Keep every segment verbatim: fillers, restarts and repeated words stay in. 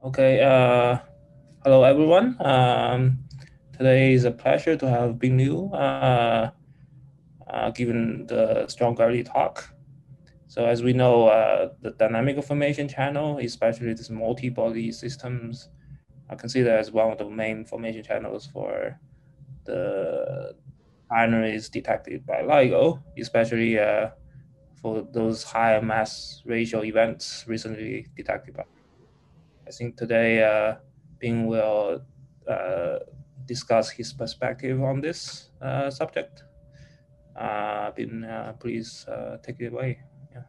Okay, uh, hello everyone. Um, today is a pleasure to have Bing Liu uh, uh, given the strong early talk. So as we know, uh, the dynamic information channel, especially these multi-body systems, are considered as one of the main information channels for the binaries detected by LIGO, especially uh, for those high mass ratio events recently detected by. I think today uh, Bing will uh, discuss his perspective on this uh, subject. Uh, Bing, uh, please uh, take it away. Yeah.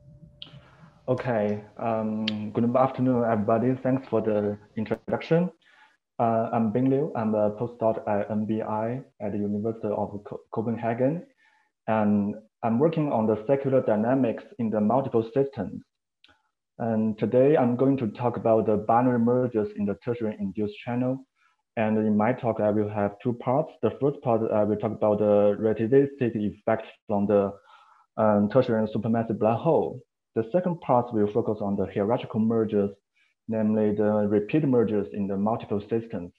Okay, um, good afternoon, everybody. Thanks for the introduction. Uh, I'm Bing Liu. I'm a postdoc at N B I at the University of Co Copenhagen, and I'm working on the secular dynamics in the multiple systems. And today I'm going to talk about the binary mergers in the tertiary induced channel. And in my talk, I will have two parts. The first part, I will talk about the relativistic effect from the um, tertiary and supermassive black hole. The second part will focus on the hierarchical mergers, namely the repeat mergers in the multiple systems.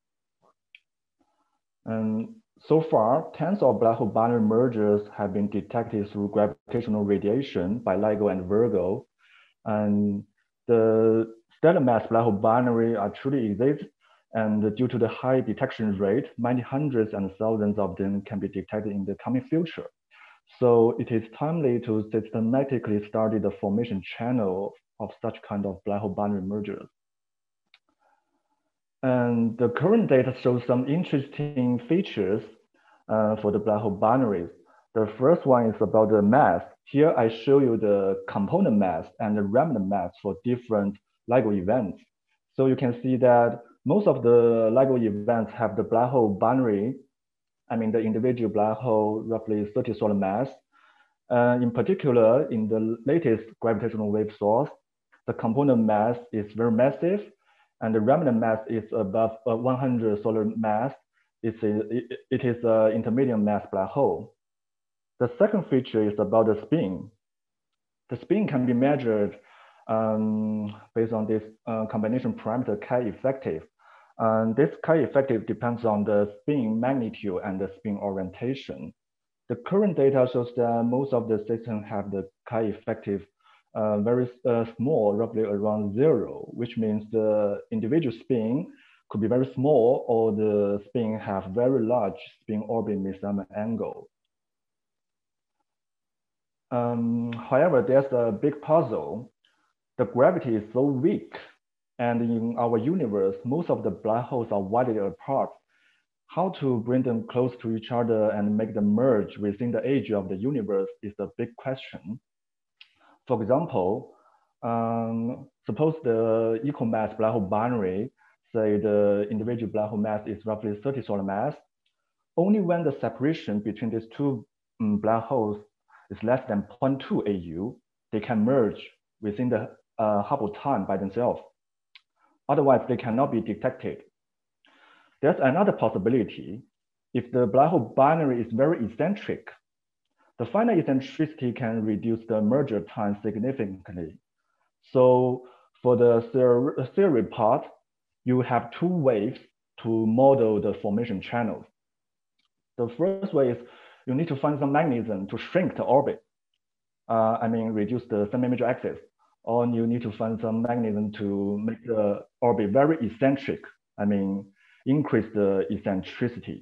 And so far, tens of black hole binary mergers have been detected through gravitational radiation by LIGO and Virgo. And the stellar mass black hole binary are truly exist. And due to the high detection rate, many hundreds and thousands of them can be detected in the coming future. So it is timely to systematically study the formation channel of such kind of black hole binary mergers. And the current data shows some interesting features uh, for the black hole binaries. The first one is about the mass. Here I show you the component mass and the remnant mass for different LIGO events. So you can see that most of the LIGO events have the black hole binary, I mean the individual black hole roughly thirty solar mass. Uh, in particular, in the latest gravitational wave source, the component mass is very massive, and the remnant mass is above uh, one hundred solar mass. It's a, it, it is an intermediate mass black hole. The second feature is about the spin. The spin can be measured um, based on this uh, combination parameter chi effective. And this chi effective depends on the spin magnitude and the spin orientation. The current data shows that most of the systems have the chi effective uh, very uh, small, roughly around zero, which means the individual spin could be very small or the spin have very large spin orbit misalignment angle. Um, however, there's a big puzzle. The gravity is so weak, and in our universe, most of the black holes are widely apart. How to bring them close to each other and make them merge within the age of the universe is a big question. For example, um, suppose the equal mass black hole binary, say the individual black hole mass is roughly thirty solar mass. Only when the separation between these two um, black holes is less than zero point two A U, they can merge within the uh, Hubble time by themselves. Otherwise, they cannot be detected. There's another possibility. If the black hole binary is very eccentric, the final eccentricity can reduce the merger time significantly. So for the theory part, you have two ways to model the formation channels. The first way is you need to find some mechanism to shrink the orbit. Uh, I mean, reduce the semi-major axis. Or you need to find some mechanism to make the orbit very eccentric. I mean, increase the eccentricity.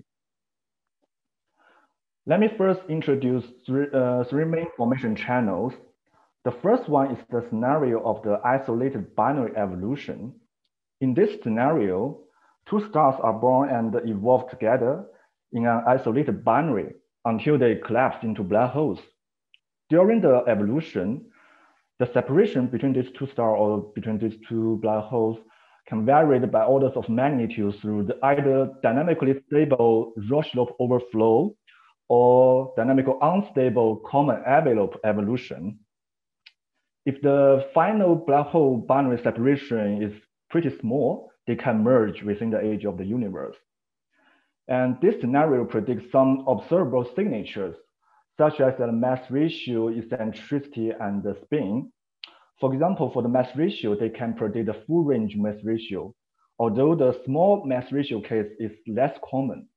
Let me first introduce three, uh, three main formation channels. The first one is the scenario of the isolated binary evolution. In this scenario, two stars are born and evolve together in an isolated binary until they collapse into black holes. During the evolution, the separation between these two stars or between these two black holes can vary by orders of magnitude through the either dynamically stable Roche-Lobe overflow or dynamical unstable common envelope evolution. If the final black hole binary separation is pretty small, they can merge within the age of the universe. And this scenario predicts some observable signatures, such as the mass ratio, eccentricity, and the spin. For example, for the mass ratio, they can predict the full range mass ratio, although the small mass ratio case is less common.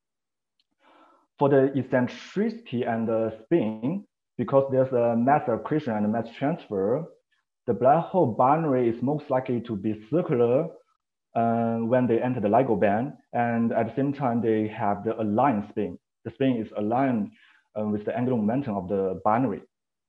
For the eccentricity and the spin, because there's a mass accretion and mass transfer, the black hole boundary is most likely to be circular uh, when they enter the LIGO band, and at the same time, they have the aligned spin. The spin is aligned uh, with the angular momentum of the binary.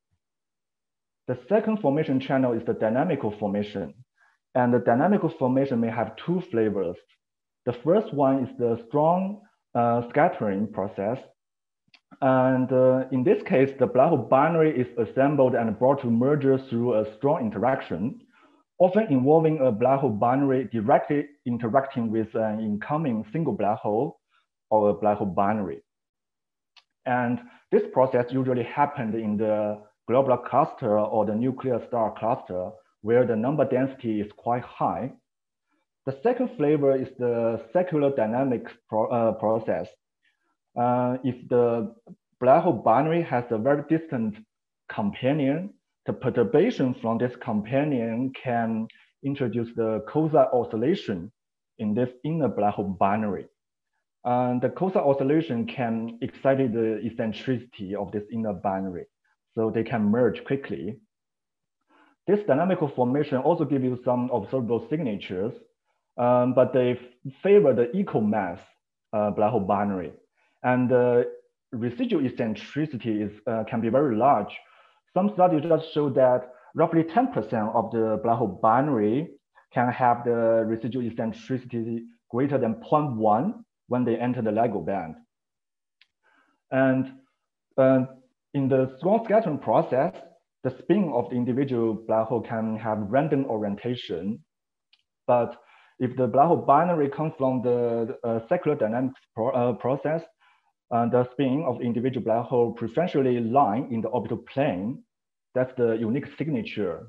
The second formation channel is the dynamical formation. And the dynamical formation may have two flavors. The first one is the strong uh, scattering process. And uh, in this case, the black hole binary is assembled and brought to merger through a strong interaction, often involving a black hole binary directly interacting with an incoming single black hole or a black hole binary. And this process usually happened in the globular cluster or the nuclear star cluster, where the number density is quite high. The second flavor is the secular dynamics pro uh, process. Uh, if the black hole binary has a very distant companion, the perturbation from this companion can introduce the quasar oscillation in this inner black hole binary. And the quasar oscillation can excite the eccentricity of this inner binary, so they can merge quickly. This dynamical formation also gives you some observable signatures, um, but they favor the equal mass uh, black hole binary. And the residual eccentricity is, uh, can be very large. Some studies just show that roughly ten percent of the black hole binary can have the residual eccentricity greater than zero point one when they enter the LIGO band. And uh, in the strong scattering process, the spin of the individual black hole can have random orientation. But if the black hole binary comes from the uh, secular dynamics pro uh, process, uh, the spin of the individual black hole preferentially lie in the orbital plane. That's the unique signature.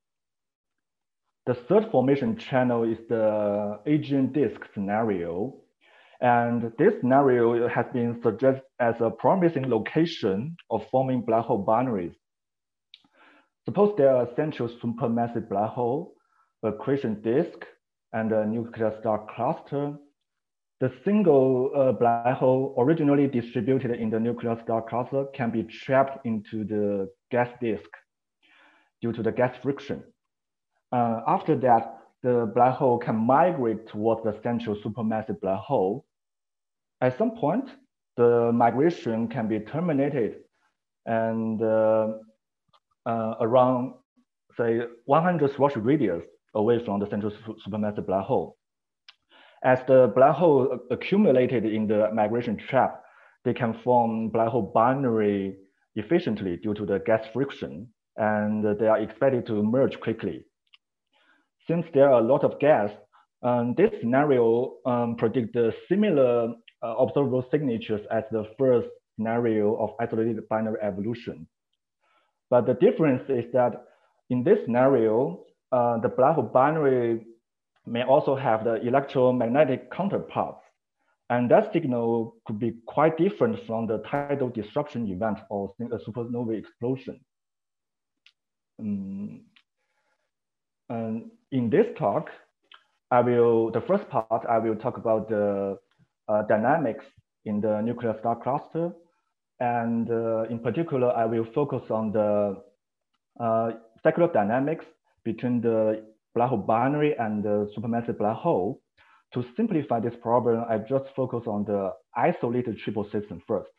The third formation channel is the Adrian disk scenario. And this scenario has been suggested as a promising location of forming black hole binaries. Suppose there are a central supermassive black hole, a accretion disk, and a nuclear star cluster. The single uh, black hole originally distributed in the nuclear star cluster can be trapped into the gas disk due to the gas friction. Uh, after that, the black hole can migrate towards the central supermassive black hole. At some point, the migration can be terminated and uh, uh, around, say, one hundred Schwarzschild radius away from the central supermassive black hole. As the black hole accumulated in the migration trap, they can form black hole binary efficiently due to the gas friction, and they are expected to merge quickly. Since there are a lot of gas, um, this scenario um, predicts the similar uh, observable signatures as the first scenario of isolated binary evolution. But the difference is that in this scenario, uh, the black hole binary may also have the electromagnetic counterparts. And that signal could be quite different from the tidal disruption event or a supernova explosion. Um, and in this talk, I will, the first part, I will talk about the uh, dynamics in the nuclear star cluster. And uh, in particular, I will focus on the uh, secular dynamics between the black hole binary and the supermassive black hole. To simplify this problem, I just focus on the isolated triple system first.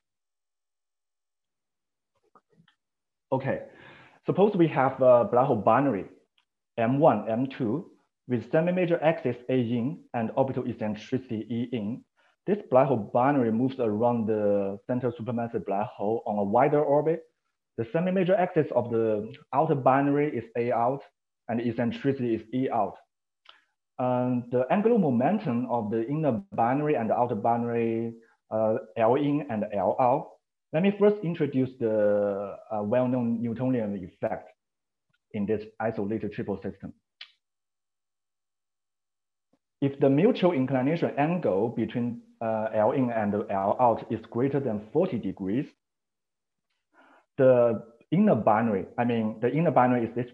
Okay, suppose we have a black hole binary, M one, M two, with semi-major axis A in and orbital eccentricity E in. This black hole binary moves around the central supermassive black hole on a wider orbit. The semi-major axis of the outer binary is A out, and the eccentricity is E out. Um, the angular momentum of the inner binary and the outer binary, uh, L in and L out. Let me first introduce the uh, well-known Newtonian effect in this isolated triple system. If the mutual inclination angle between uh, L in and L out is greater than forty degrees, the inner binary, I mean, the inner binary is this one,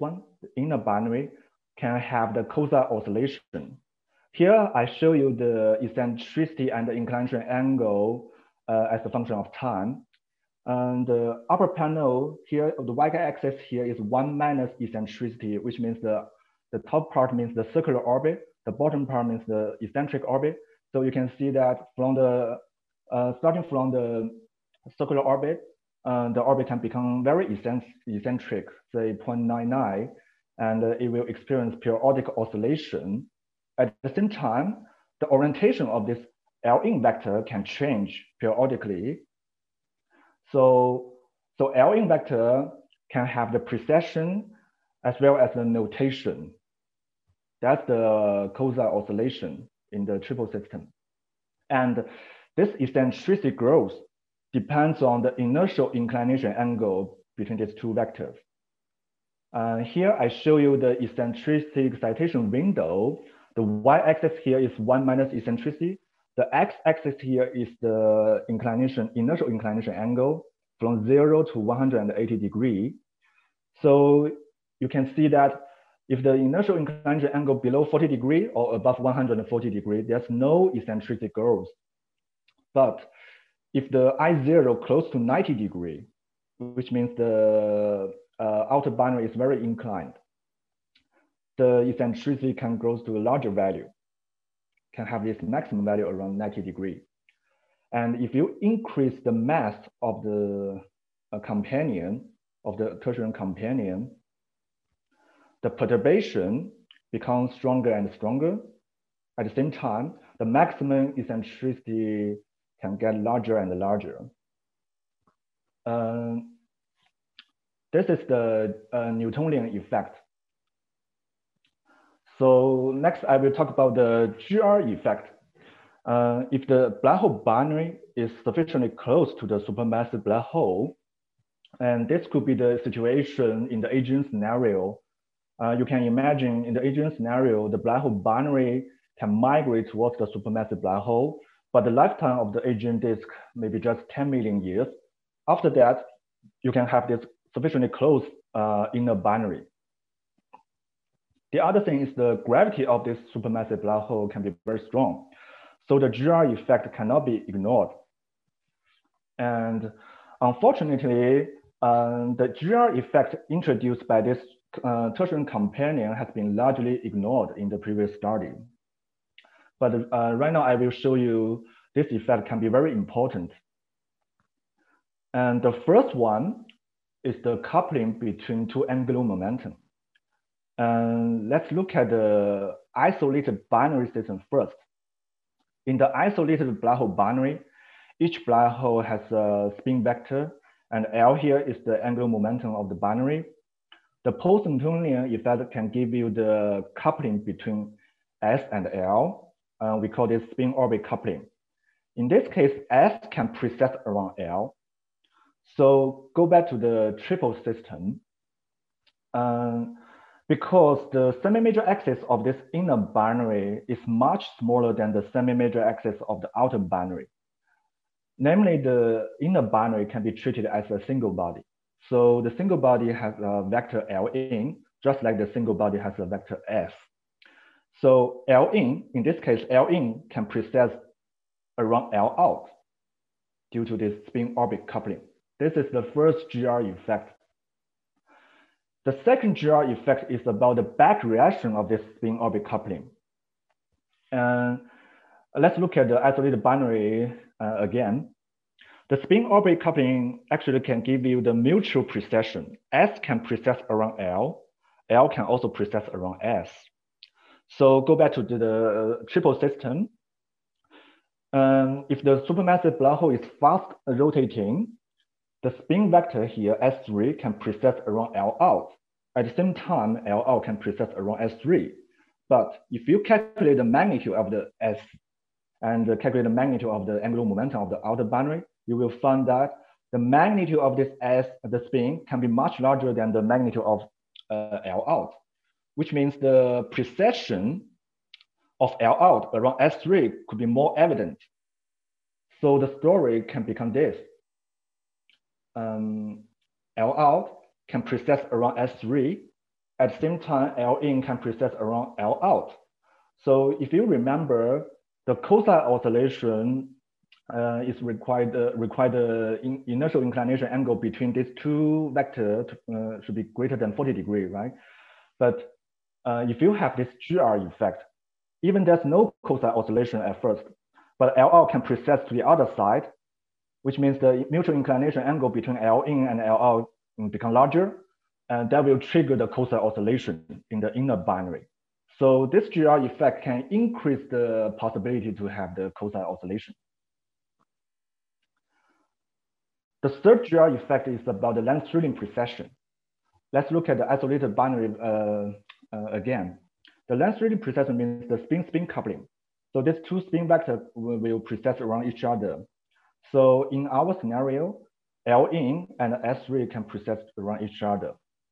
the inner binary, can have the quasar oscillation. Here, I show you the eccentricity and the inclination angle uh, as a function of time. And the upper panel here, the y-axis here is one minus eccentricity, which means the, the top part means the circular orbit, the bottom part means the eccentric orbit. So you can see that from the, uh, starting from the circular orbit, uh, the orbit can become very eccentric, say zero point nine nine, and uh, it will experience periodic oscillation. At the same time, the orientation of this L in vector can change periodically. So, so L in vector can have the precession as well as the notation. That's the quasar oscillation in the triple system. And this eccentricity growth depends on the inertial inclination angle between these two vectors. Uh, here I show you the eccentricity excitation window. The y-axis here is one minus eccentricity. The x-axis here is the inclination, inertial inclination angle from zero to one hundred eighty degree. So you can see that if the inertial inclination angle below forty degree or above one hundred forty degree, there's no eccentricity growth. But if the I zero close to ninety degree, which means the uh, outer binary is very inclined, the eccentricity can grow to a larger value, can have this maximum value around ninety degree. And if you increase the mass of the uh, companion, of the tertiary companion, the perturbation becomes stronger and stronger. At the same time, the maximum eccentricity can get larger and larger. Uh, this is the uh, Newtonian effect. So next, I will talk about the G R effect. Uh, if the black hole binary is sufficiently close to the supermassive black hole, and this could be the situation in the Hadron scenario, uh, you can imagine in the Hadron scenario, the black hole binary can migrate towards the supermassive black hole, but the lifetime of the Hadron disk may be just ten million years. After that, you can have this sufficiently close uh, inner binary. The other thing is the gravity of this supermassive black hole can be very strong. So the G R effect cannot be ignored. And unfortunately, uh, the G R effect introduced by this uh, tertiary companion has been largely ignored in the previous study. But uh, right now I will show you this effect can be very important. And the first one is the coupling between two angular momentum. And let's look at the isolated binary system first. In the isolated black hole binary, each black hole has a spin vector, and L here is the angular momentum of the binary. The post-Newtonian effect can give you the coupling between S and L. Uh, we call this spin orbit coupling. In this case, S can precess around L. So go back to the triple system. Um, because the semi-major axis of this inner binary is much smaller than the semi-major axis of the outer binary. Namely, the inner binary can be treated as a single body. So the single body has a vector L in, just like the single body has a vector S. So L in, in this case, L in can precess around L out due to this spin orbit coupling. This is the first G R effect. The second G R effect is about the back reaction of this spin orbit coupling. And let's look at the isolated binary uh, again. The spin orbit coupling actually can give you the mutual precession. S can precess around L. L can also precess around S. So go back to the, the triple system. Um, if the supermassive black hole is fast rotating, the spin vector here, S three, can precess around L out. At the same time, L out can precess around S three. But if you calculate the magnitude of the S and calculate the magnitude of the angular momentum of the outer binary, you will find that the magnitude of this S, the spin, can be much larger than the magnitude of uh, L out, which means the precession of L out around S three could be more evident. So the story can become this. Um, L out can precess around S three, At the same time, L in can precess around L out. So if you remember, the cosine oscillation uh, is required uh, required uh, in initial inclination angle between these two vectors uh, should be greater than forty degrees, right? But uh, if you have this G R effect, even there's no cosine oscillation at first, but L out can precess to the other side, which means the mutual inclination angle between L in and L out become larger, and that will trigger the cosine oscillation in the inner binary. So this G R effect can increase the possibility to have the cosine oscillation. The third G R effect is about the length-thrilling precession. Let's look at the isolated binary uh, uh, again. The length-thrilling precession means the spin-spin coupling. So these two spin vectors will, will precess around each other. So in our scenario, L in and S three can precess around each other.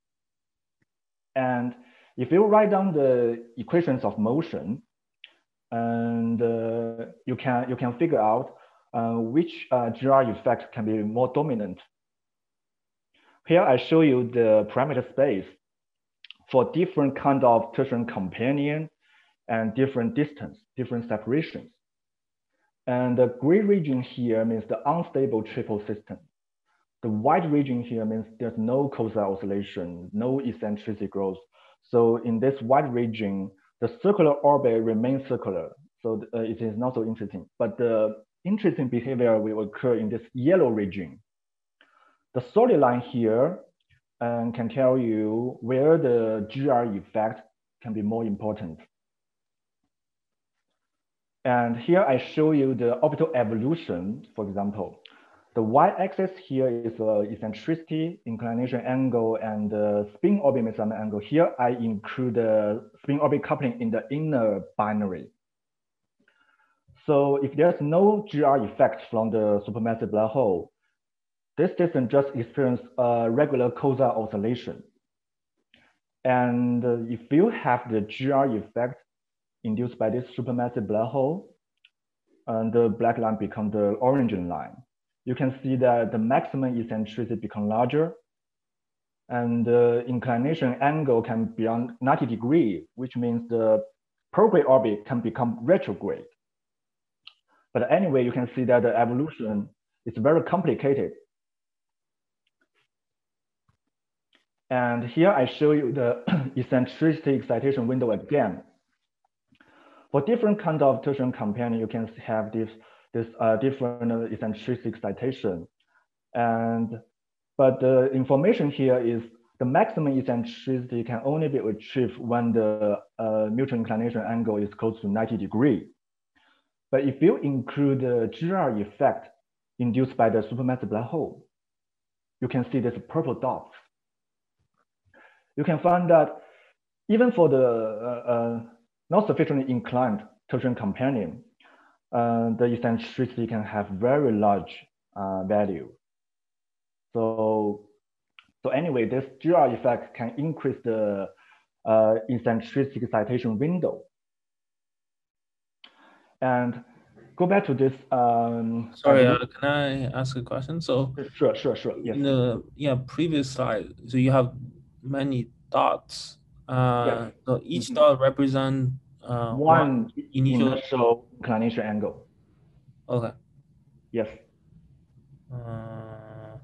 And if you write down the equations of motion, and uh, you can you can figure out uh, which uh, G R effect can be more dominant. Here I show you the parameter space for different kind of tertiary companion and different distance, different separations. And the gray region here means the unstable triple system. The white region here means there's no cosine oscillation, no eccentricity growth. So in this white region, the circular orbit remains circular. So uh, it is not so interesting. But the interesting behavior will occur in this yellow region. The solid line here um, can tell you where the G R effect can be more important. And here I show you the orbital evolution, for example. The y-axis here is uh, eccentricity, inclination angle, and uh, spin orbit measurement angle. Here I include the spin orbit coupling in the inner binary. So if there's no G R effect from the supermassive black hole, this system just experiences a regular cosine oscillation. And uh, if you have the G R effect induced by this supermassive black hole, and the black line becomes the orange line. You can see that the maximum eccentricity becomes larger, and the inclination angle can be beyond ninety degrees, which means the prograde orbit can become retrograde. But anyway, you can see that the evolution is very complicated. And here I show you the eccentricity excitation window again. For different kinds of tertiary companion, you can have this, this uh, different uh, eccentricity excitation. And, but the information here is the maximum eccentricity can only be achieved when the uh, mutual inclination angle is close to ninety degrees. But if you include the G R effect induced by the supermassive black hole, you can see this purple dots. You can find that even for the uh, uh, not sufficiently inclined tertiary companion, uh, the eccentricity can have very large uh, value. So, so anyway, this G R effect can increase the uh, eccentricity excitation window. And go back to this. Um, Sorry, uh, can I ask a question? So sure, sure, sure. Yes. In the yeah previous slide, so you have many dots. Uh, yes. So each mm-hmm. dot represent uh, one, one initial... initial inclination angle. Okay. Yes. Uh,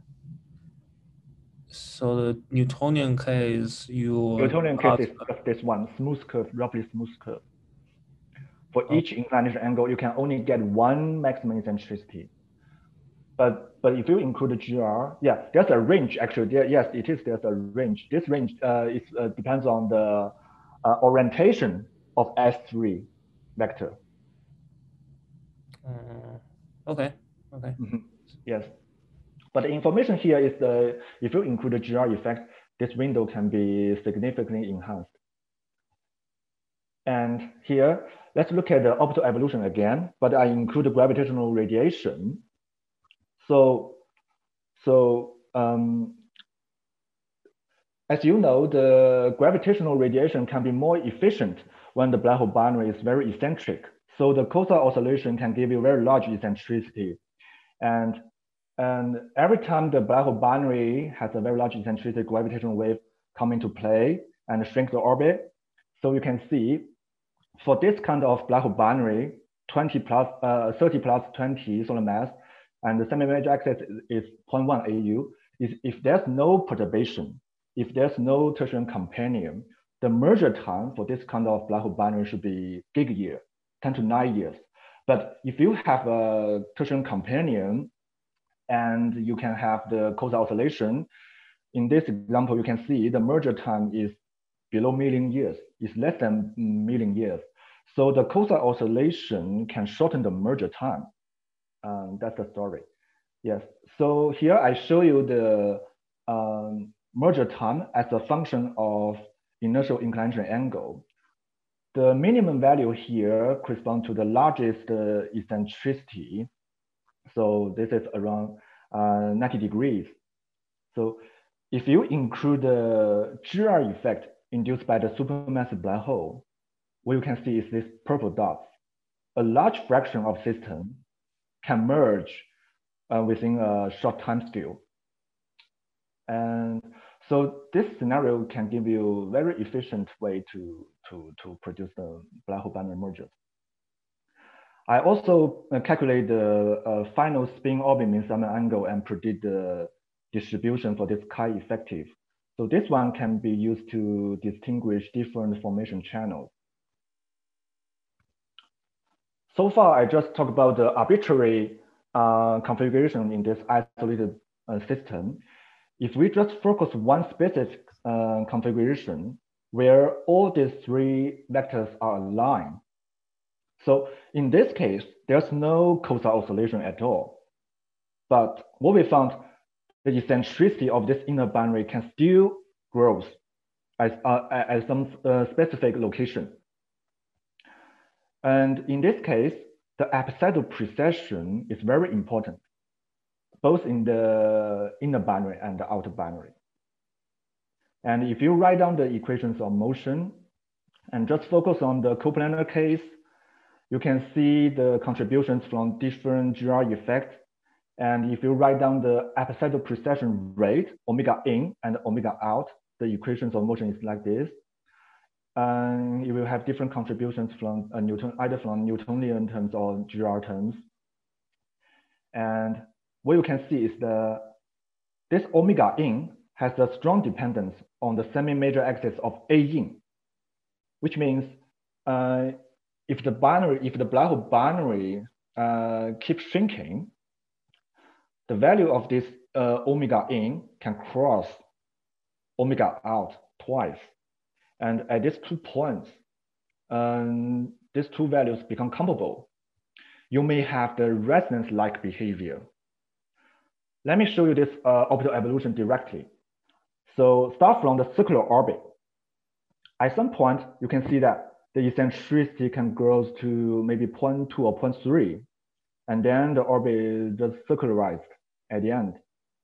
so the Newtonian case, you Newtonian case is just this one, smooth curve, roughly smooth curve. For okay. each inclination angle, you can only get one maximum eccentricity. But but if you include the G R, yeah, there's a range actually. There, yes, it is. There's a range. This range uh, is uh, depends on the uh, orientation of S three vector. Uh, okay. Okay. Mm-hmm. Yes, but the information here is the if you include the G R effect, this window can be significantly enhanced. And here, let's look at the orbital evolution again. But I include the gravitational radiation. So, so um, as you know, the gravitational radiation can be more efficient when the black hole binary is very eccentric. So the cosine oscillation can give you very large eccentricity. And, and every time the black hole binary has a very large eccentricity, gravitational wave come into play, and shrink the orbit. So you can see for this kind of black hole binary, twenty plus, uh, thirty plus twenty solar mass, and the semi-major axis is zero point one A U, is if there's no perturbation, if there's no tertiary companion, the merger time for this kind of black hole binary should be gig year, ten to nine years. But if you have a tertiary companion and you can have the quasar oscillation, in this example, you can see the merger time is below million years, is less than million years. So the quasar oscillation can shorten the merger time. Um, that's the story. Yes. So here I show you the um, merger time as a function of inertial inclination angle. The minimum value here corresponds to the largest uh, eccentricity. So this is around uh, ninety degrees. So if you include the G R effect induced by the supermassive black hole, what you can see is this purple dots. A large fraction of system can merge uh, within a short time scale. And so this scenario can give you a very efficient way to, to, to produce the black hole binary mergers. I also uh, calculate the uh, final spin orbit mean summation angle and predict the distribution for this chi effective. So this one can be used to distinguish different formation channels. So far, I just talked about the arbitrary uh, configuration in this isolated uh, system. If we just focus one specific uh, configuration where all these three vectors are aligned. So in this case, there's no quasar oscillation at all. But what we found, the eccentricity of this inner binary can still grow at, uh, at some uh, specific location. And in this case, the epicidal precession is very important, both in the inner binary and the outer binary. And if you write down the equations of motion and just focus on the coplanar case, you can see the contributions from different G R effects. And if you write down the epicidal precession rate, omega in and omega out, the equations of motion is like this. And you will have different contributions from a Newton, either from Newtonian terms or G R terms. And what you can see is the this omega in has a strong dependence on the semi-major axis of A in, which means uh, if the binary, if the black hole binary uh, keeps shrinking, the value of this uh, omega in can cross omega out twice. And at these two points, um, these two values become comparable. You may have the resonance-like behavior. Let me show you this uh, orbital evolution directly. So start from the circular orbit. At some point, you can see that the eccentricity can grow to maybe zero point two or zero point three, and then the orbit is just circularized at the end.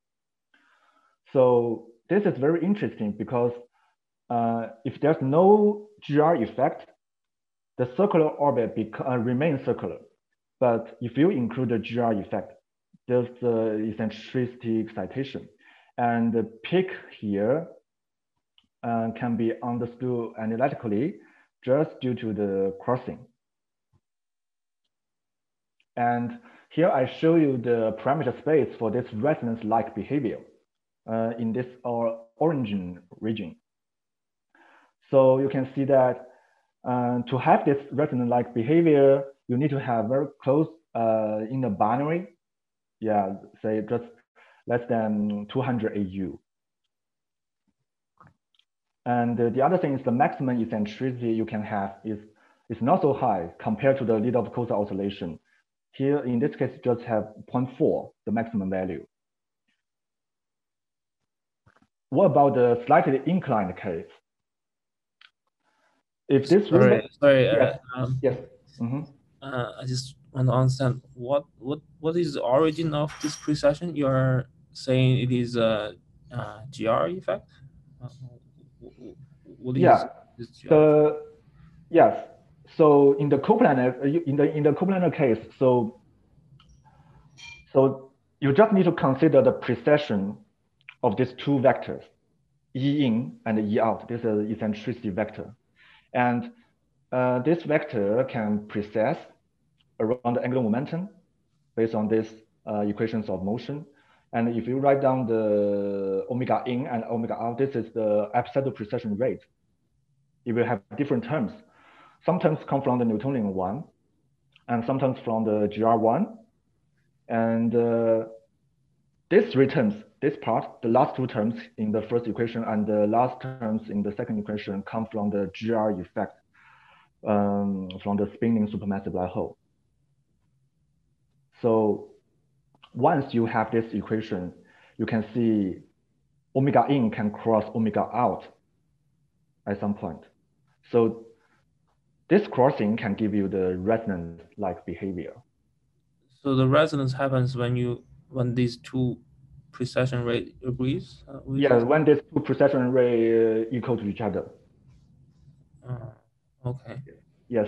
So this is very interesting because uh, if there's no G R effect, the circular orbit uh, remains circular. But if you include the G R effect, there's the eccentricity excitation. And the peak here uh, can be understood analytically just due to the crossing. And here I show you the parameter space for this resonance-like behavior uh, in this or origin region. So you can see that uh, to have this resonance-like behavior, you need to have very close uh, in the binary. Yeah, say just less than two hundred A U. And uh, the other thing is the maximum eccentricity you can have is, is not so high compared to the lead of quasar oscillation. Here, in this case, just have zero point four, the maximum value. What about the slightly inclined case? If this sorry, sorry, yes, uh, um, yes. Mm-hmm. uh, I just want to understand what what what is the origin of this precession? You are saying it is a, a G R effect. Uh, what is yeah. this G R the effect? Yes. So in the coplanar in the in the coplanar case, so so you just need to consider the precession of these two vectors. E in and E out. This is an eccentricity vector. And uh, this vector can precess around the angular momentum based on these uh, equations of motion. And if you write down the omega in and omega out, this is the absolute precession rate. It will have different terms. Some terms come from the Newtonian one, and sometimes from the G R one. And uh, these three terms, this part, the last two terms in the first equation and the last terms in the second equation come from the G R effect um, from the spinning supermassive black hole. So once you have this equation, you can see omega in can cross omega out at some point. So this crossing can give you the resonance-like behavior. So the resonance happens when you when these two precession rate agrees? Uh, yeah, when these two precession ray uh, equal to each other. Uh, okay. Yes.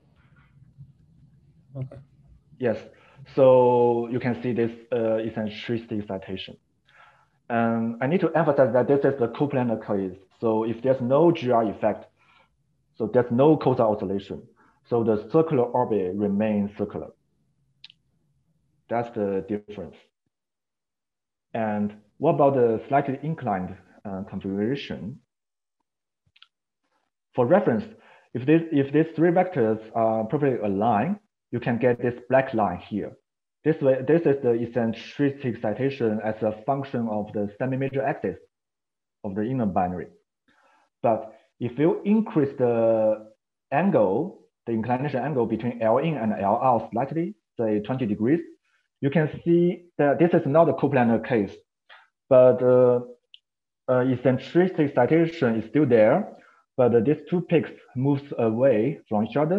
Okay. Yes. So you can see this uh, eccentricity excitation. And I need to emphasize that this is the coplanar case. So if there's no G R effect, so there's no quasar oscillation. So the circular orbit remains circular. That's the difference. And what about the slightly inclined uh, configuration? For reference, if, this, if these three vectors are perfectly aligned, you can get this black line here. This way, this is the eccentricity excitation as a function of the semi-major axis of the inner binary. But if you increase the angle, the inclination angle between L in and L out slightly, say twenty degrees, you can see that this is not a coplanar case, but uh, uh, eccentricity excitation is still there, but uh, these two peaks moves away from each other.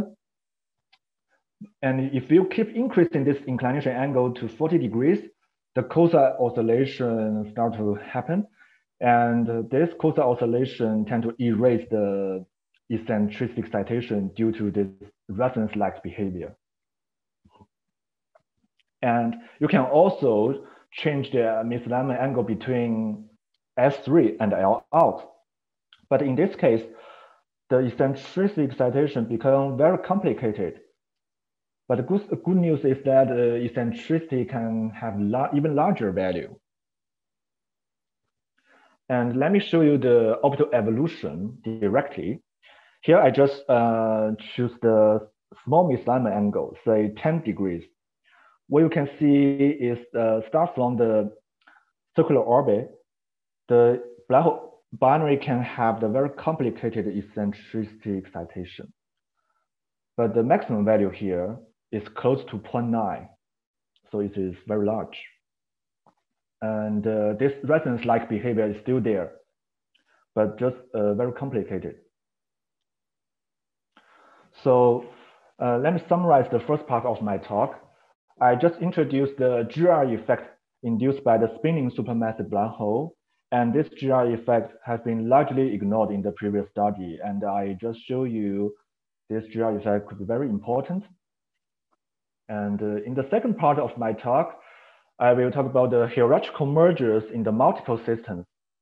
And if you keep increasing this inclination angle to forty degrees, the quasar oscillation start to happen. And uh, this quasar oscillation tend to erase the eccentricity excitation due to this resonance-like behavior. And you can also change the misalignment angle between S three and L out. But in this case, the eccentricity excitation becomes very complicated. But the good, good news is that uh, eccentricity can have la even larger value. And let me show you the orbital evolution directly. Here I just uh, choose the small misalignment angle, say ten degrees. What you can see is uh, start from the circular orbit, the black hole binary can have the very complicated eccentricity excitation. But the maximum value here is close to zero point nine. So it is very large. And uh, this resonance-like behavior is still there, but just uh, very complicated. So uh, let me summarize the first part of my talk. I just introduced the G R effect induced by the spinning supermassive black hole. And this G R effect has been largely ignored in the previous study. And I just show you this G R effect could be very important. And uh, in the second part of my talk, I will talk about the hierarchical mergers in the multiple systems.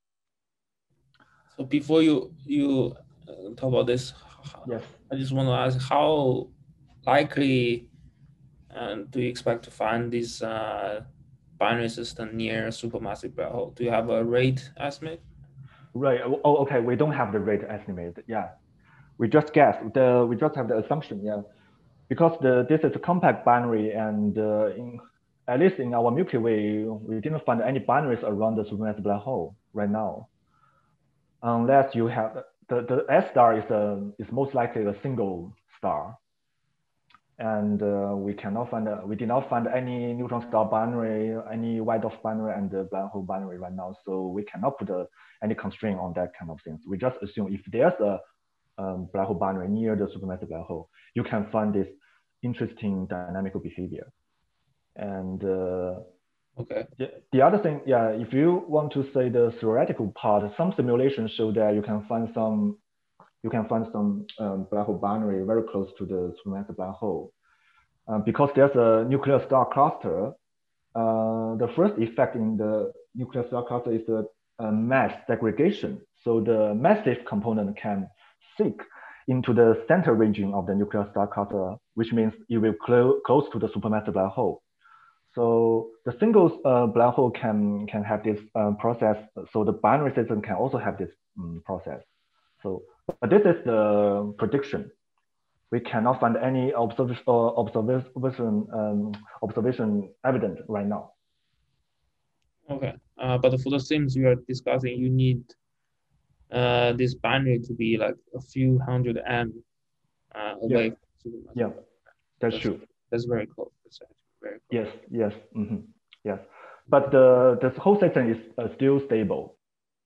So before you you uh, talk about this, yes, I just want to ask, how likely uh, do you expect to find this uh, binary system near supermassive black hole? Do you have a rate estimate? Right. Oh, okay. We don't have the rate estimate. Yeah, we just guess. The we just have the assumption. Yeah, because the this is a compact binary, and uh, in at least in our Milky Way, we didn't find any binaries around the supermassive black hole right now, unless you have the the S star is a is most likely a single star, and uh, we cannot find a, we did not find any neutron star binary, any white dwarf binary, and the black hole binary right now. So we cannot put a, any constraint on that kind of things. We just assume if there's a um, black hole binary near the supermassive black hole, you can find this interesting dynamical behavior. And uh, okay. The, the other thing, yeah, if you want to say the theoretical part, some simulations show that you can find some, you can find some um, black hole binary very close to the supermassive black hole. Um, because there's a nuclear star cluster, uh, the first effect in the nuclear star cluster is the uh, mass segregation. So the massive component can seek into the center region of the nuclear star cluster, which means it will clo close to the supermassive black hole. So the single uh, black hole can can have this uh, process. So the binary system can also have this um, process. So, but this is the prediction. We cannot find any observation uh, observation um, observation evidence right now. Okay, uh, but for the themes we are discussing, you need uh, this binary to be like a few hundred m uh, away. Yeah, from yeah, that's, that's true. That's very close. That's very close. Yes, yes, mm-hmm. Yes. But the the whole system is uh, still stable.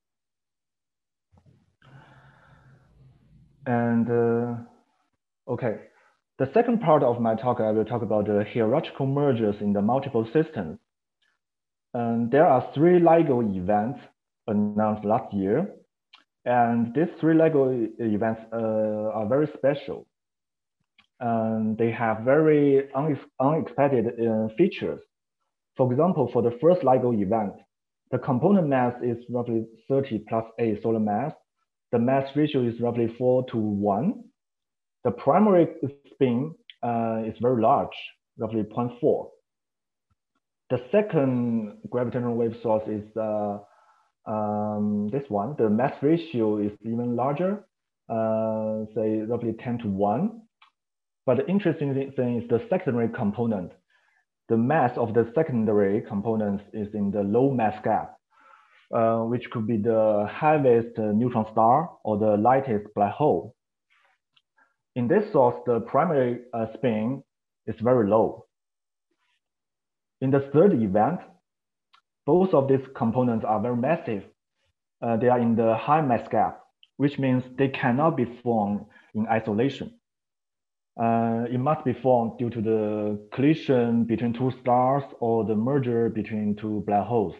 And uh, okay, the second part of my talk, I will talk about the hierarchical mergers in the multiple systems. And there are three LIGO events announced last year. And these three LIGO events uh, are very special. And they have very unex unexpected uh, features. For example, for the first LIGO event, the component mass is roughly thirty plus eight solar mass. The mass ratio is roughly four to one. The primary spin uh, is very large, roughly zero point four. The second gravitational wave source is uh, um, this one. The mass ratio is even larger, uh, say roughly ten to one. But the interesting thing is the secondary component. The mass of the secondary components is in the low mass gap, uh, which could be the heaviest neutron star or the lightest black hole. In this source, the primary uh, spin is very low. In the third event, both of these components are very massive. Uh, they are in the high mass gap, which means they cannot be formed in isolation. Uh, it must be formed due to the collision between two stars or the merger between two black holes.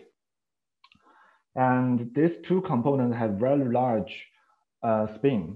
And these two components have very large uh, spin.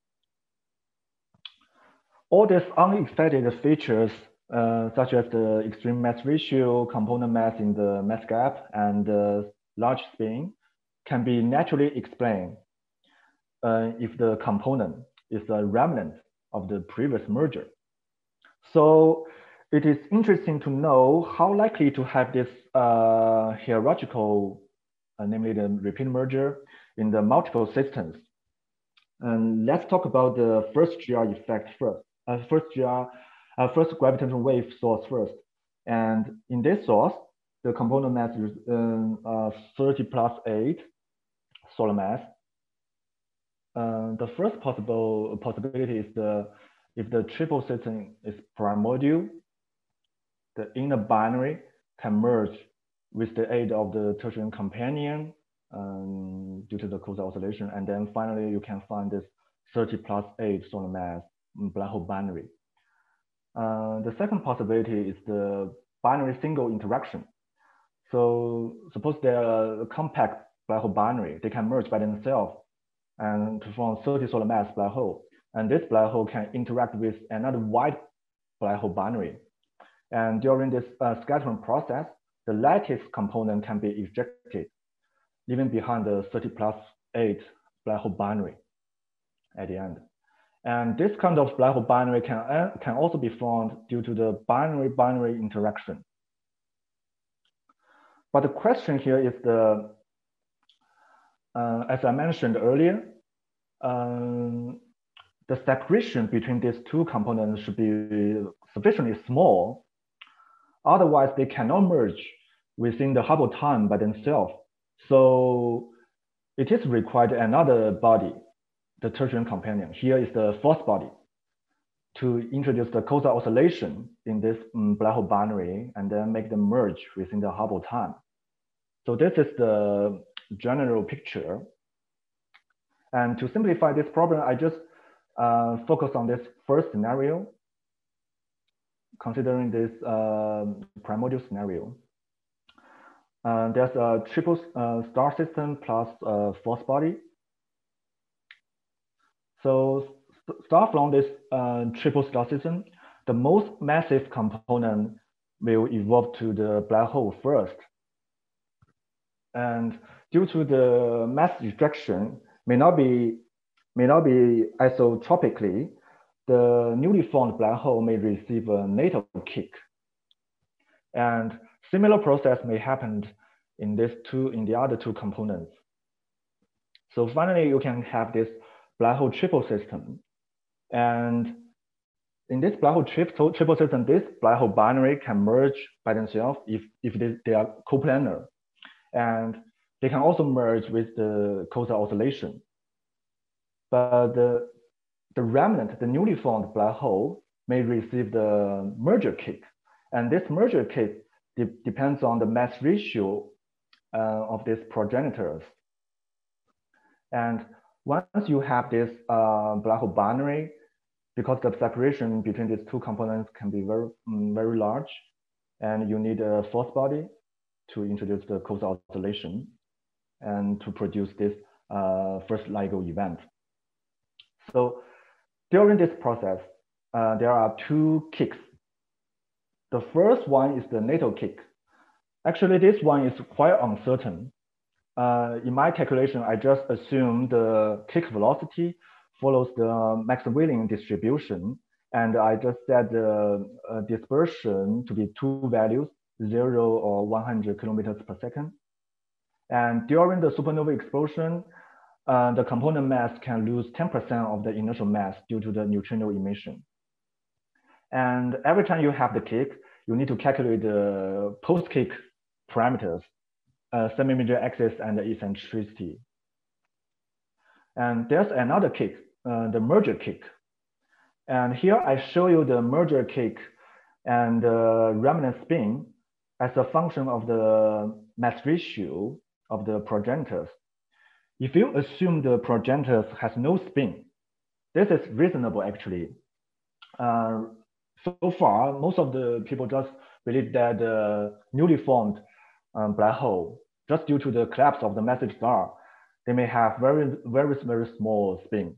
All these unexpected features, uh, such as the extreme mass ratio, component mass in the mass gap, and the large spin, can be naturally explained uh, if the component is a remnant of the previous merger. So it is interesting to know how likely to have this uh, hierarchical, uh, namely the repeat merger, in the multiple systems. And let's talk about the first G R effect first. Uh, first G R, uh, first gravitational wave source first. And in this source, the component mass is um, uh, thirty plus eight solar mass. Uh, the first possible possibility is the if the triple system is primordial, the inner binary can merge with the aid of the tertiary companion um, due to the Coulson oscillation, and then finally you can find this thirty plus eight solar mass black hole binary. Uh, the second possibility is the binary single interaction. So suppose they're a compact black hole binary, they can merge by themselves and to form thirty solar mass black hole. And this black hole can interact with another white black hole binary. And during this uh, scattering process, the lattice component can be ejected, leaving behind the thirty plus eight black hole binary at the end. And this kind of black hole binary can, uh, can also be formed due to the binary-binary interaction. But the question here is the, uh, as I mentioned earlier, um, the separation between these two components should be sufficiently small. Otherwise, they cannot merge within the Hubble time by themselves. So it is required another body, the tertiary companion. Here is the fourth body to introduce the Coulson oscillation in this um, black hole binary and then make them merge within the Hubble time. So this is the general picture. And to simplify this problem, I just uh, focus on this first scenario, considering this uh, primordial scenario. Uh, there's a triple uh, star system plus a fourth body. So start from this uh, triple star system, the most massive component will evolve to the black hole first. And due to the mass ejection may not be may not be isotropically, the newly formed black hole may receive a natal kick. And similar process may happen in this two in the other two components. So finally, you can have this black hole triple system. And in this black hole triple, triple system, this black hole binary can merge by themselves if, if they, they are coplanar. And they can also merge with the quasar oscillation. But the, the remnant, the newly formed black hole, may receive the merger kick. And this merger kick de depends on the mass ratio uh, of these progenitors. And once you have this uh, black hole binary, because the separation between these two components can be very, very large, and you need a force body to introduce the quasar oscillation and to produce this uh, first LIGO event. So during this process, uh, there are two kicks. The first one is the natal kick. Actually, this one is quite uncertain. Uh, in my calculation, I just assume the kick velocity follows the Maxwellian distribution, and I just set the uh, dispersion to be two values, zero or one hundred kilometers per second. And during the supernova explosion, uh, the component mass can lose ten percent of the initial mass due to the neutrino emission. And every time you have the kick, you need to calculate the post-kick parameters, uh, semi-major axis and the eccentricity. And there's another kick, uh, the merger kick. And here I show you the merger kick and the remnant spin as a function of the mass ratio of the progenitors. If you assume the progenitors has no spin, this is reasonable actually. Uh, so far, most of the people just believe that the newly formed um, black hole, just due to the collapse of the massive star, they may have very, very, very small spin.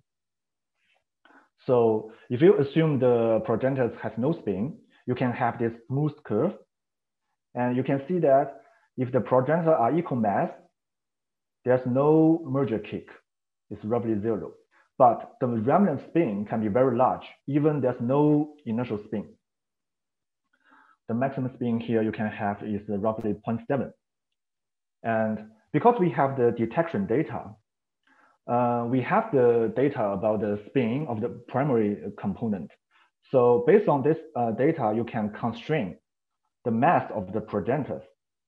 So if you assume the progenitors has no spin, you can have this smooth curve. And you can see that if the progenitors are equal mass, there's no merger kick. It's roughly zero. But the remnant spin can be very large, even there's no initial spin. The maximum spin here you can have is roughly zero point seven. And because we have the detection data, uh, we have the data about the spin of the primary component. So based on this uh, data, you can constrain the mass of the progenitors.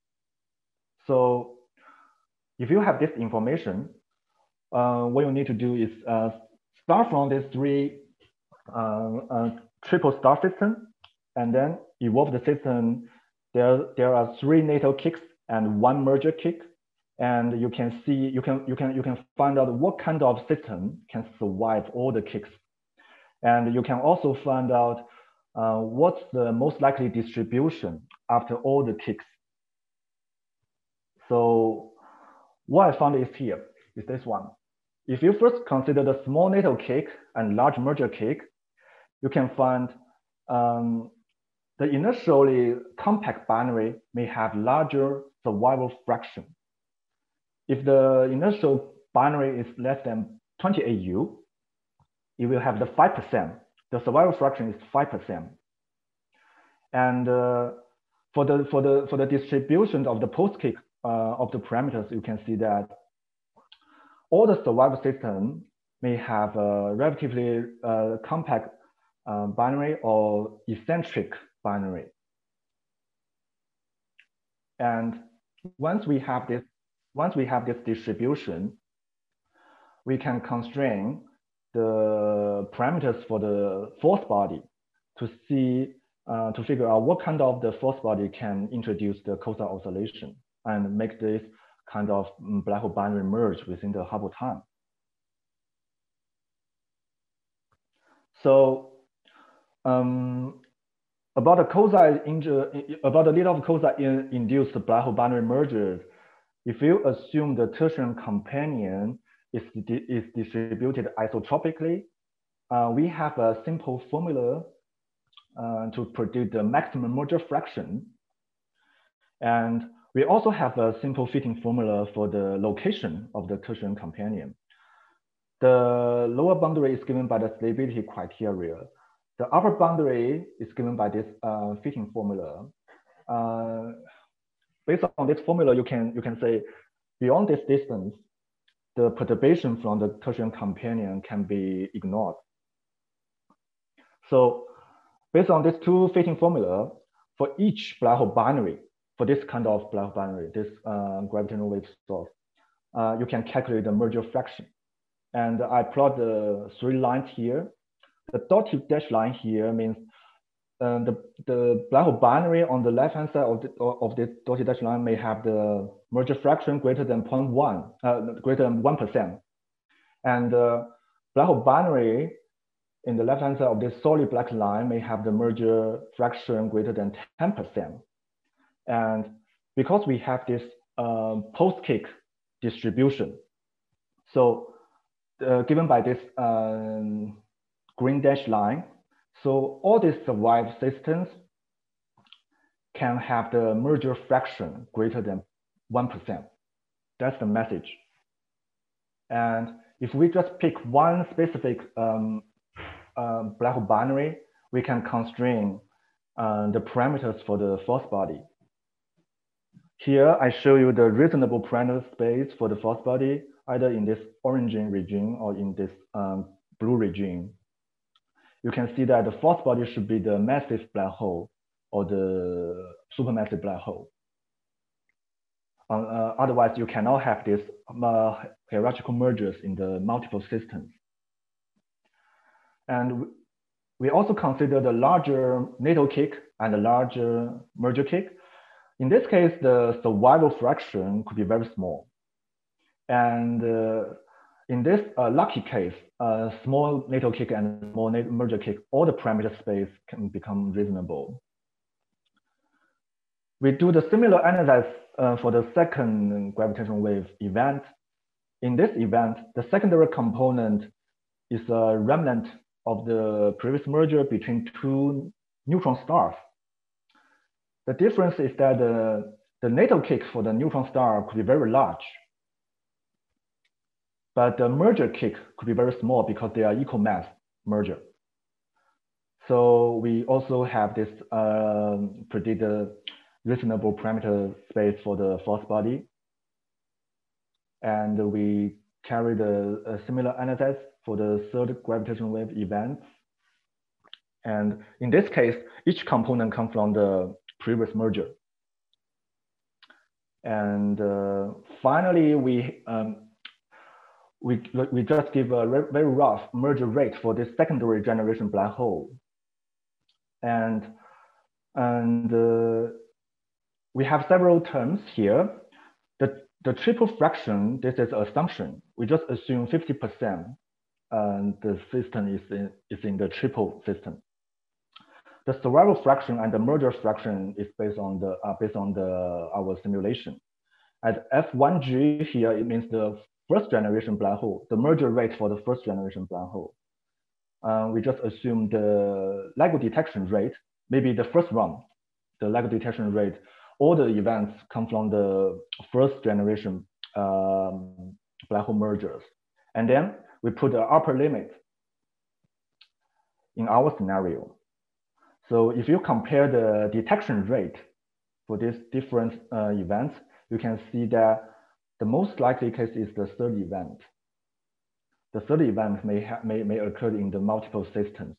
So if you have this information, uh, what you need to do is uh, start from this three uh, uh, triple star system, and then evolve the system. There, there are three natal kicks and one merger kick, and you can see you can you can you can find out what kind of system can survive all the kicks, and you can also find out uh, what's the most likely distribution after all the kicks. So what I found is here is this one. If you first consider the small natal kick and large merger kick, you can find um, the initially compact binary may have larger survival fraction. If the initial binary is less than twenty-eight U, it will have the five percent. The survival fraction is five percent. And uh, for the for the for the distribution of the post-kick uh, of the parameters, you can see that all the survival system may have a relatively uh, compact uh, binary or eccentric binary. And once we have this, once we have this distribution, we can constrain the parameters for the force body to see, uh, to figure out what kind of the force body can introduce the quasar oscillation and make this kind of black hole binary merge within the Hubble time. So um, about the quasar about the lead of quasar in, induced black hole binary mergers, if you assume the tertiary companion is, is distributed isotropically, uh, we have a simple formula uh, to predict the maximum merger fraction. And We also have a simple fitting formula for the location of the tertiary companion. The lower boundary is given by the stability criteria. The upper boundary is given by this uh, fitting formula. Uh, based on this formula, you can, you can say beyond this distance, the perturbation from the tertiary companion can be ignored. So based on these two fitting formula, for each black hole binary, for this kind of black hole binary, this uh, gravitational wave source, uh, you can calculate the merger fraction. And I plot the three lines here. The dotted dashed line here means uh, the, the black hole binary on the left-hand side of, the, of this dotted dashed line may have the merger fraction greater than zero point one, uh, greater than one percent. And the black hole binary in the left-hand side of this solid black line may have the merger fraction greater than ten percent. And because we have this um, post-kick distribution, so uh, given by this um, green dashed line, so all these survived systems can have the merger fraction greater than one percent. That's the message. And if we just pick one specific um, uh, black hole binary, we can constrain uh, the parameters for the force body. Here, I show you the reasonable parameter space for the force body, either in this orange region or in this um, blue region. You can see that the force body should be the massive black hole or the supermassive black hole. Uh, uh, otherwise, you cannot have these uh, hierarchical mergers in the multiple systems. And we also consider the larger natal kick and the larger merger kick. In this case, the survival fraction could be very small. And uh, in this uh, lucky case, uh, small natal kick and small merger kick, all the parameter space can become reasonable. We do the similar analysis uh, for the second gravitational wave event. In this event, the secondary component is a remnant of the previous merger between two neutron stars. The difference is that the, the natal kick for the neutron star could be very large, but the merger kick could be very small because they are equal mass merger. So we also have this uh, predicted reasonable parameter space for the force body. And we carried a, a similar analysis for the third gravitational wave event. And in this case, each component comes from the previous merger. And uh, finally, we, um, we, we just give a very rough merger rate for this secondary generation black hole. And, and uh, we have several terms here. The, the triple fraction, this is an assumption. We just assume fifty percent and the system is in, is in the triple system. The survival fraction and the merger fraction is based on the uh, based on the our simulation. At F one G here, it means the first generation black hole, the merger rate for the first generation black hole. Uh, we just assume the LIGO detection rate, maybe the first run, the LIGO detection rate, all the events come from the first generation um, black hole mergers. And then we put the upper limit in our scenario. So if you compare the detection rate for these different uh, events, you can see that the most likely case is the third event. The third event may, may, may occur in the multiple systems.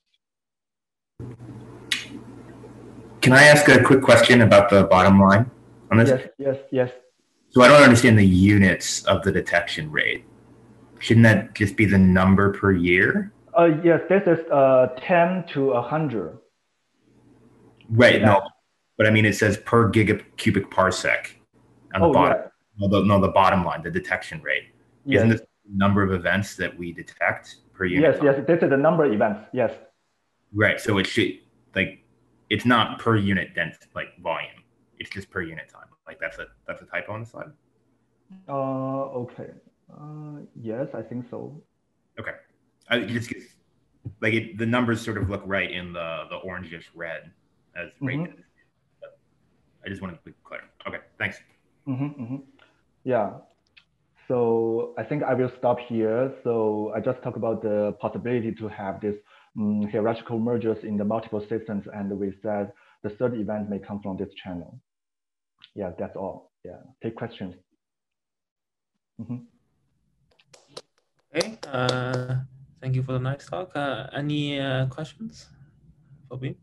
Can I ask a quick question about the bottom line on this? Yes, yes, yes. So I don't understand the units of the detection rate. Shouldn't that just be the number per year? Uh, yes, this is uh, ten to one hundred. Right, Yeah. no, but I mean, it says per gigacubic parsec on the Oh, bottom. yeah. No, the, no, the bottom line, the detection rate. Yes. Isn't this the number of events that we detect per unit? Yes, yes, this is the number of events, yes. Right, so it should, like, it's not per unit dense, like volume. It's just per unit time. Like that's a that's a typo on the slide. Uh, okay. Uh, yes, I think so. Okay, I just like it, the numbers sort of look right in the the orangish red as rate. Mm-hmm. But I just wanted to be clear. Okay, thanks. Mm-hmm, mm-hmm. Yeah. So I think I will stop here. So I just talk about the possibility to have this um, hierarchical mergers in the multiple systems, and we said the third event may come from this channel. Yeah, that's all. Yeah, take questions. Mm-hmm. Okay. Uh, thank you for the nice talk. Uh, any uh, questions for Bing?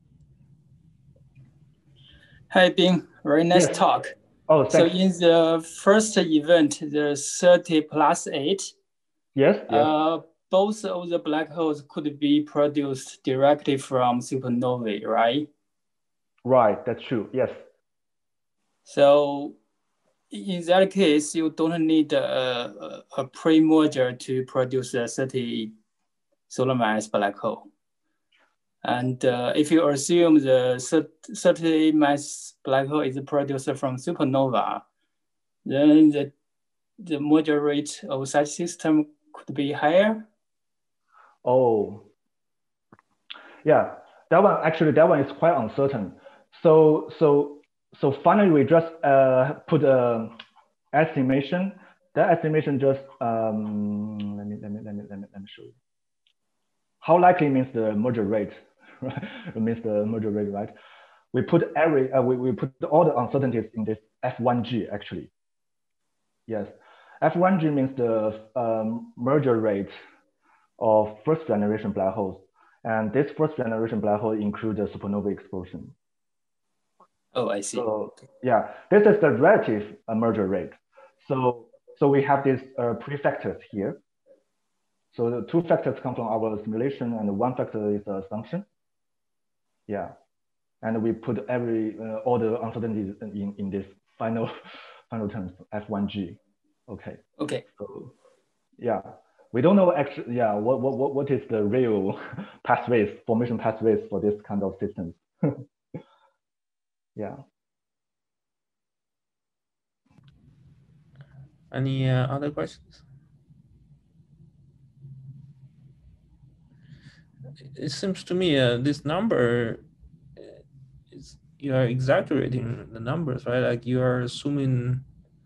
Hi, Bing. Very nice Yes. talk. Oh, so thanks. in the first event, the thirty plus eight, Yes, yes. Uh, both of the black holes could be produced directly from supernovae, right? Right, that's true. Yes. So in that case, you don't need a, a, a pre-merger to produce a thirty solar mass black hole. And uh, if you assume the thirty mass black hole is produced from supernova, then the, the merger rate of such system could be higher. Oh, yeah, that one actually, that one is quite uncertain. So, so, so finally, we just uh, put a estimation. That estimation just um, let me let me let me let me let me show you. How likely means the merger rate, right? It means the merger rate, right? We put every uh, we we put all the uncertainties in this F one G actually. Yes, F one G means the um, merger rate of first generation black holes. And this first generation black hole includes the supernova explosion. Oh, I see. So yeah, this is the relative uh, merger rate. So, so we have these uh, prefactors here. So the two factors come from our simulation and one factor is the assumption. Yeah, and we put every, uh, all the uncertainties in, in this final, final terms, F one G. Okay. Okay. So yeah. We don't know actually, yeah, what, what, what is the real pathways, formation pathways for this kind of systems. Yeah. Any uh, other questions? It seems to me uh, this number is, you are exaggerating the numbers, right? Like you are assuming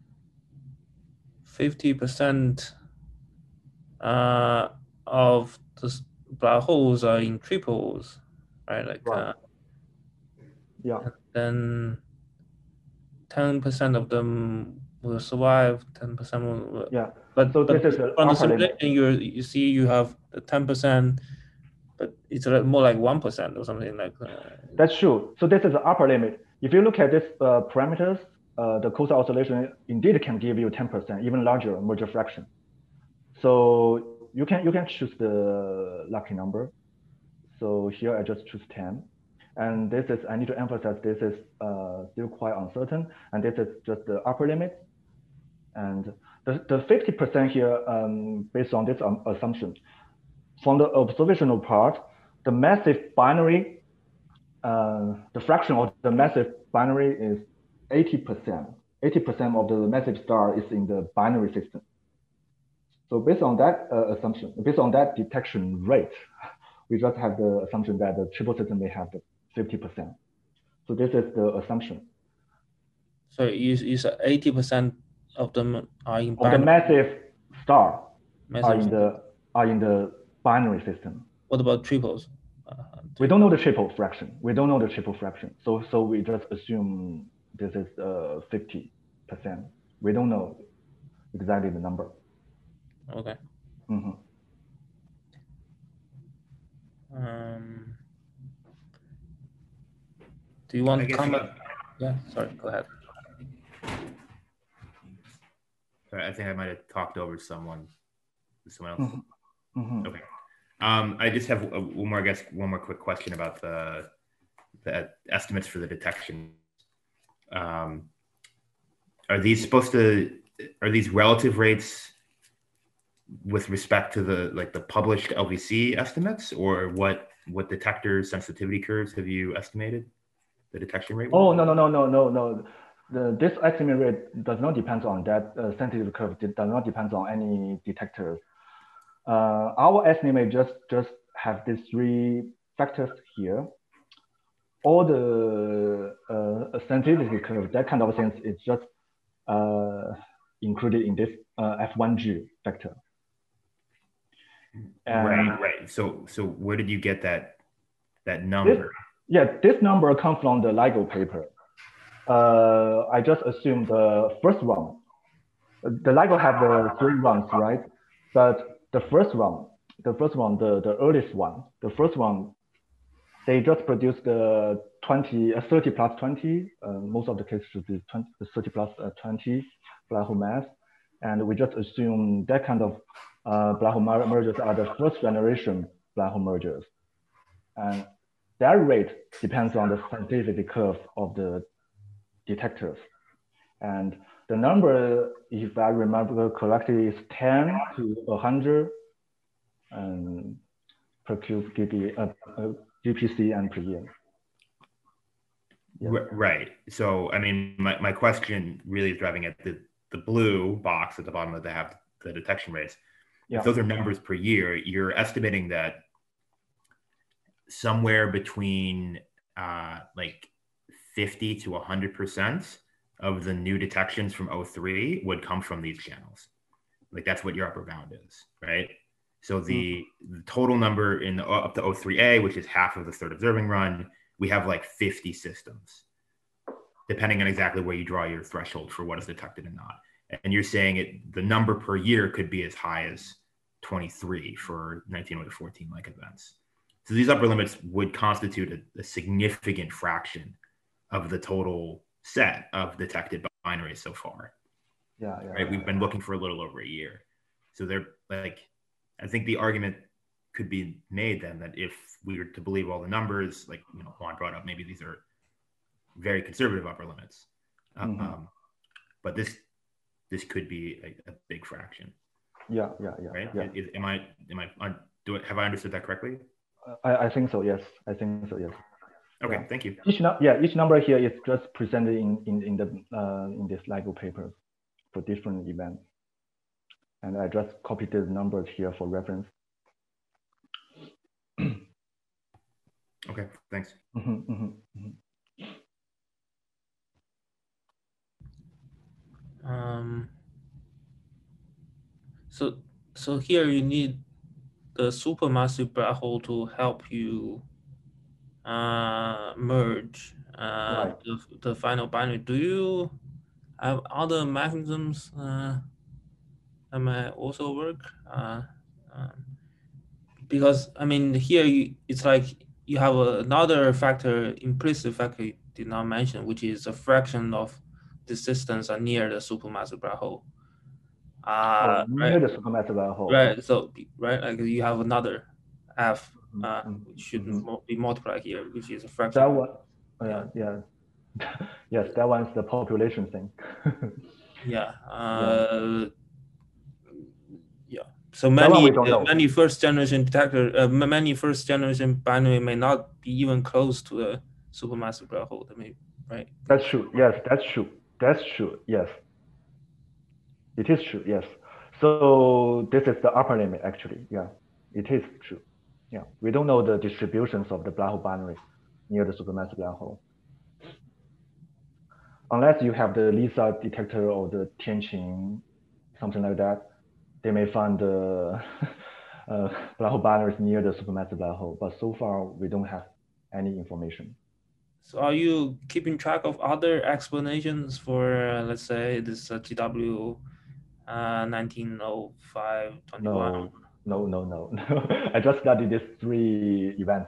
fifty percent uh, of the black holes are in triples, right? Like, right. Uh, yeah. Then ten percent of them will survive, ten percent will. Yeah. But, so but this is the from the upper limit. simulation, you you see you have the ten percent, but it's more like one percent or something like that. That's true. So this is the upper limit. If you look at these uh, parameters, uh, the Kosa oscillation indeed can give you ten percent, even larger merger fraction. So you can you can choose the lucky number. So here I just choose ten. And this is, I need to emphasize, this is uh, still quite uncertain. And this is just the upper limit. And the, the fifty percent here, um, based on this um, assumption, from the observational part, the massive binary, uh, the fraction of the massive binary is eighty percent. eighty percent of the massive star is in the binary system. So based on that uh, assumption, based on that detection rate, we just have the assumption that the triple system may have the fifty percent. So this is the assumption. So you, you said eighty percent of them are in of binary. the massive star massive are in the are in the binary system. What about triples? Uh, we don't know the triple fraction. We don't know the triple fraction. So so we just assume this is uh, fifty percent. We don't know exactly the number. Okay. Mm-hmm. Um, do you want to comment? Yeah, sorry, go ahead. Sorry, I think I might have talked over someone, someone else. Mm-hmm. Mm-hmm. Okay. Um, I just have a, one more, I guess, one more quick question about the, the estimates for the detection. Um, are these supposed to, are these relative rates with respect to the, like the published L V C estimates, or what, what detector sensitivity curves have you estimated the detection rate? Oh, no, no, no, no, no, no. The, this estimate rate does not depend on that uh, sensitivity curve. It does not depend on any detectors. Uh, our estimate just, just have these three factors here. All the uh, sensitivity curve, that kind of things, it's just uh, included in this uh, F one G vector. And right, right. So, so where did you get that that number? This, yeah, this number comes from the LIGO paper. Uh, I just assumed the first round. The LIGO have the three rounds, right? But the first round, the first one, the, the earliest one, the first one, they just produced the twenty, uh, thirty plus twenty. Uh, most of the cases should be twenty, thirty plus uh, twenty black hole mass. And we just assume that kind of uh, black hole mergers are the first generation black hole mergers. And that rate depends on the sensitivity curve of the detectors. And the number, if I remember correctly, is ten to one hundred um, per cube G P, uh, uh, G P C and per year. Yeah. Right. So, I mean, my, my question really is driving at the, the blue box at the bottom of the have the detection rates. Yeah. If those are numbers per year, you're estimating that somewhere between uh, like fifty to one hundred percent of the new detections from O three would come from these channels. Like that's what your upper bound is, right? So the, mm-hmm. the total number in the, up to O three A, which is half of the third observing run, we have like fifty systems, depending on exactly where you draw your threshold for what is detected and not. And you're saying it, the number per year could be as high as twenty-three for nineteen oh to fourteen like events. So these upper limits would constitute a, a significant fraction of the total set of detected binaries so far. Yeah, yeah. Right. We've yeah. been looking for a little over a year. So they're like, I think the argument could be made then that if we were to believe all the numbers, like, you know, Juan brought up, maybe these are very conservative upper limits. Mm-hmm. Um, but this, this could be a, a big fraction. Yeah, yeah, yeah. Right. Yeah. Is, am I, am I, do it, have I understood that correctly? I, I think so. Yes. I think so. Yes. Okay, yeah. Thank you. Each no, yeah, each number here is just presented in in in the uh, in this LIGO paper for different events, and I just copied the numbers here for reference. Okay, thanks. Mm-hmm, mm-hmm, mm-hmm. Um. So so here you need the supermassive black hole to help you uh, merge uh, right. the, the final binary. Do you have other mechanisms uh, that might also work? Uh, um, because I mean, here you, it's like you have another factor, implicit factor you did not mention, which is a fraction of the systems are near the supermassive black hole. Uh, oh, near right? the supermassive black hole. Right. So right, like you have another f, uh, mm-hmm. which should mm-hmm. be multiplied here, which is a fraction. That one, oh, yeah, yeah. Yes, that one's the population thing. yeah. Uh, yeah. yeah. So that many uh, many first generation detector, uh, many first generation binary may not be even close to a supermassive black hole. I mean, right? That's true. Yes, that's true. That's true. Yes. It is true. Yes. So this is the upper limit, actually. Yeah, it is true. Yeah, we don't know the distributions of the black hole binary near the supermassive black hole. Unless you have the LISA detector or the Tianqin, something like that, they may find the uh, black hole binaries near the supermassive black hole. But so far, we don't have any information. So are you keeping track of other explanations for, uh, let's say, this uh, G W uh, nineteen oh five twenty-one? No, no, no, no. I just studied these three events.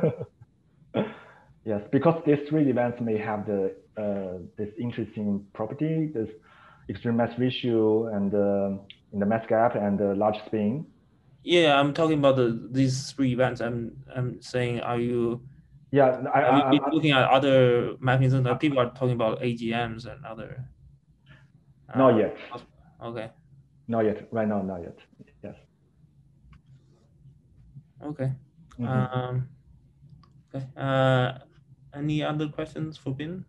Yes, because these three events may have the uh, this interesting property, this extreme mass ratio and uh, in the mass gap and the large spin. Yeah, I'm talking about the these three events. I'm I'm saying, are you? Yeah, I, are I, you I, looking at other mechanisms? That people are talking about A G Ms and other. Uh, not yet. Okay. Not yet. Right now, not yet. Yes. Okay. Mm-hmm. Um. Okay. Uh, any other questions for Bin?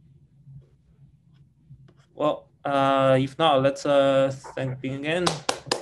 Well, uh, if not, let's uh thank Bin again.